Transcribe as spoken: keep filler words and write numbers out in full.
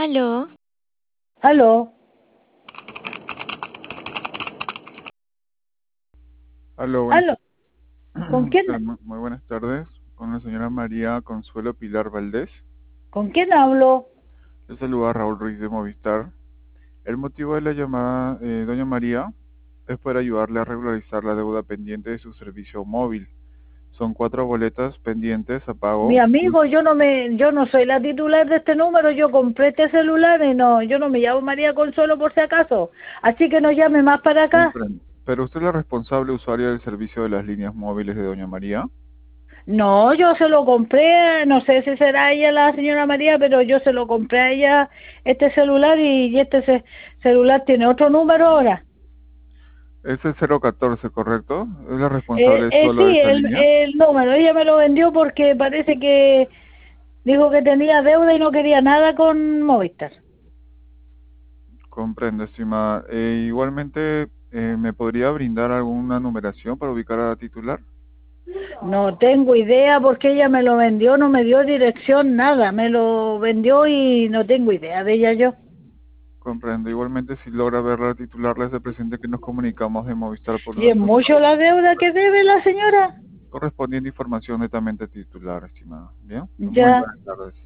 Aló. Aló. Aló, buenas Aló. ¿Con quién, tardes. Muy, muy buenas tardes. Con la señora María Consuelo Pilar Valdés. ¿Con quién hablo? Le saluda Raúl Ruiz de Movistar. El motivo de la llamada, eh, doña María, es para ayudarle a regularizar la deuda pendiente de su servicio móvil. Son cuatro boletas pendientes a Mi pago. amigo, yo no me, yo no soy la titular de este número, yo compré este celular y no, yo no me llamo María Consuelo por si acaso, así que no llame más para acá. Comprendo. Pero usted es la responsable usuaria del servicio de las líneas móviles de doña María. No, yo se lo compré, no sé si será ella la señora María, pero yo se lo compré a ella este celular y, y este ce- celular tiene otro número ahora. Es el cero catorce, ¿correcto? Es la Eh, responsable eh, solo de sí, esa el, línea. el número, ella me lo vendió porque parece que dijo que tenía deuda y no quería nada con Movistar. Comprendo, estimada. Eh, igualmente, eh, ¿me podría brindar alguna numeración para ubicar a la titular? No tengo idea porque ella me lo vendió, no me dio dirección, nada, me lo vendió y no tengo idea de ella yo. Comprendo. Igualmente, si logra ver la titular, le hace presente que nos comunicamos de Movistar por ¿Y es nuestro mucho la deuda que debe la señora? correspondiente información netamente titular, estimada. Bien, muy Ya. buenas tardes.